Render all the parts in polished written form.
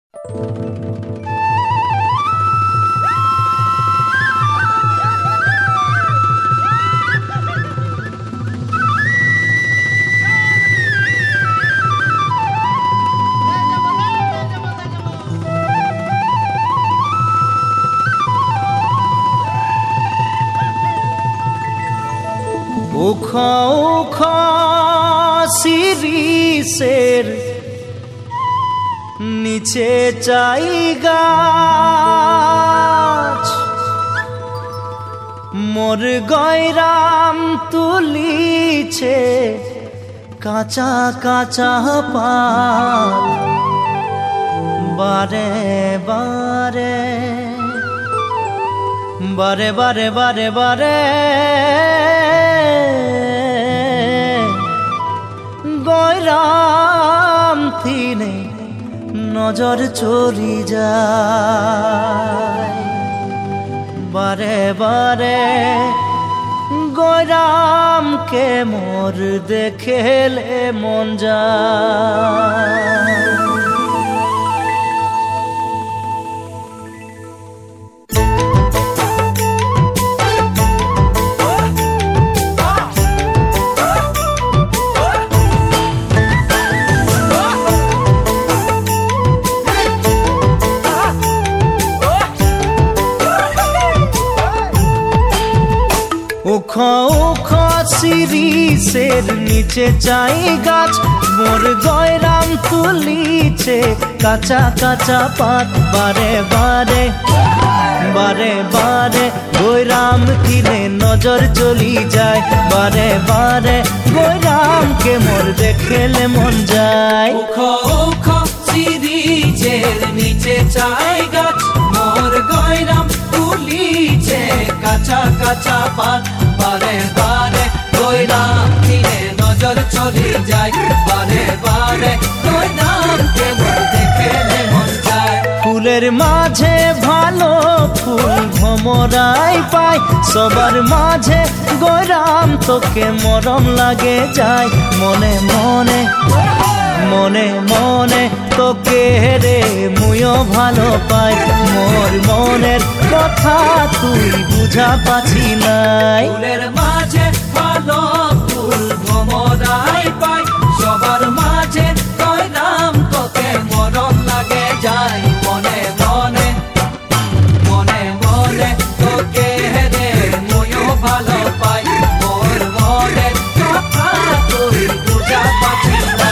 উখা উখা শিরিষের নিচে চাই গাছ, মোর গয়রাম তুলিছে কাঁচা কাঁচা পাত। বারে বারে বারে বারে বারে বারে গয়রাম থিনে নজর চলি যায়। বারে বারে গয়রামকে মোর দেখেলে মন যায়। উখা উখা শিরিষের নিচে চাই গাছ, মোর গয়রাম তুলিছে কাঁচা কাঁচা পাত। বারে বারে বারে বারে গয়রাম কিনে নজর চলি যায়। বারে বারে গয়রামকে মোর দেখেলে মন যায়। উখা উখা শিরিষের নিচে চাই গাছ, মোর গয়রাম তুলিছে কাঁচা কাঁচা পাত। বারে বারে গয়রাম কিনে নজর চলি যায়। বারে বারে গয়রামকে মোর দেখেলে মন যায়। ফুলের মাঝে ভালো ফুল ভমরাই পায়, সবার মাঝে গয়রাম তোকে মরম লাগে যায়। মনে মনে মনে মনে তোকে রে মুইও ভালো পাই, মোর মনের কথা তুই বুঝা পাছি নাই। ফুলের মাঝে ভালো ফুল ভমরাই পাই, সবার মাঝে গয়রাম তোকে মরম লাগে যায়। মনে মনে মনে মনে তোকে রে মুইও ভালো পাই, মোর মনের কথা তুই বুঝা পাছি নাই।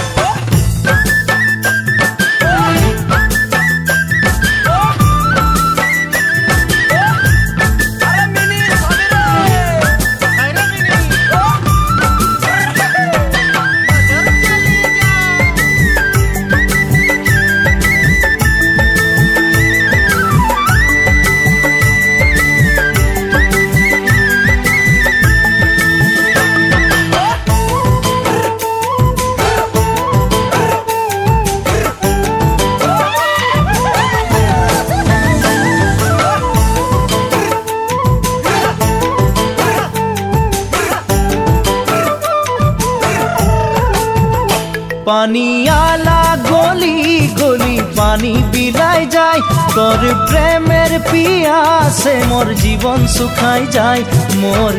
পানি আলা গলি গলি পানি বিলায় যায়, তোর প্রেমের পিয়াসে মোর জীবন শুকাই যায়। মোর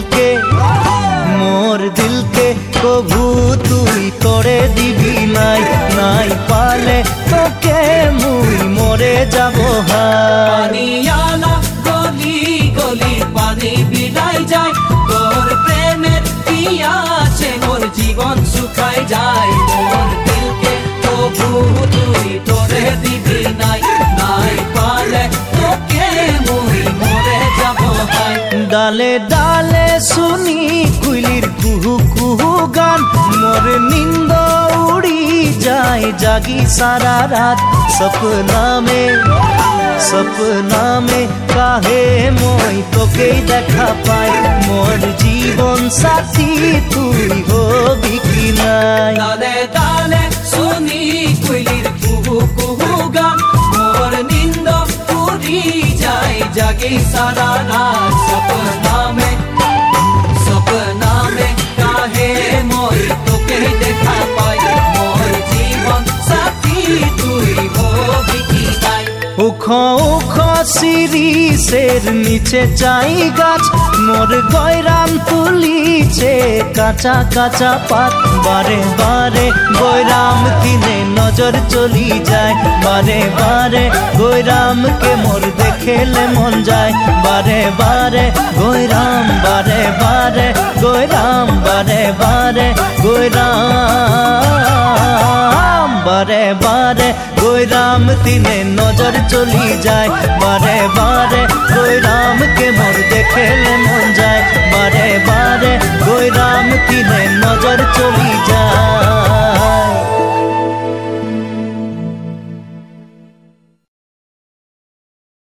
দিলকে কভু তুই করে দিবি নাই, নাই পালে তোকে মুই মরে যাব হায়। পানি আলা গলি গলি পানি বিলায় যায়, তোর প্রেমের পিয়াসে মোর জীবন শুকাই যায়। মোর দিলকে তবু তুই তোরে দিবি নাই, নাই পালে তোকে মুই মরে যাব হায়। ডালে ডালে শুনি কুইলির কুহু কুহু গান, মোর নিন্দ উড়ি যায় জাগি সারা রাত। सपना में काहे मोई तोके দেখা পাই, मोर जीवन साथी তুই হবি কি নাই। ডালে ডালে শুনি কুইলির কুহু কুহু গান, মোর নিন্দ উড়ি যায় জাগি সারা রাত। सपना में काहे मोई तोके দেখা পাই, मोर जीवन साथी তুই हो উখো উখো শিরিষের নিচে চাই গাছ মোর গয়রাম তুলিছে কাঁচা কাঁচা পাত বারে বারে গয়রাম তিনে নজর চলি যায় বারে বারে গয়রামকে মোর দেখেলে মন যায় বারে বারে গয়রাম বারে বারে গয়রাম বারে বারে গয়রাম বারে বারে গয়রাম তিনে নজর চলি যায় বারে বারে গয়রামকে মোর দেখেলে মন যায় বারে বারে গয়রাম তিনে নজর চলি যায়।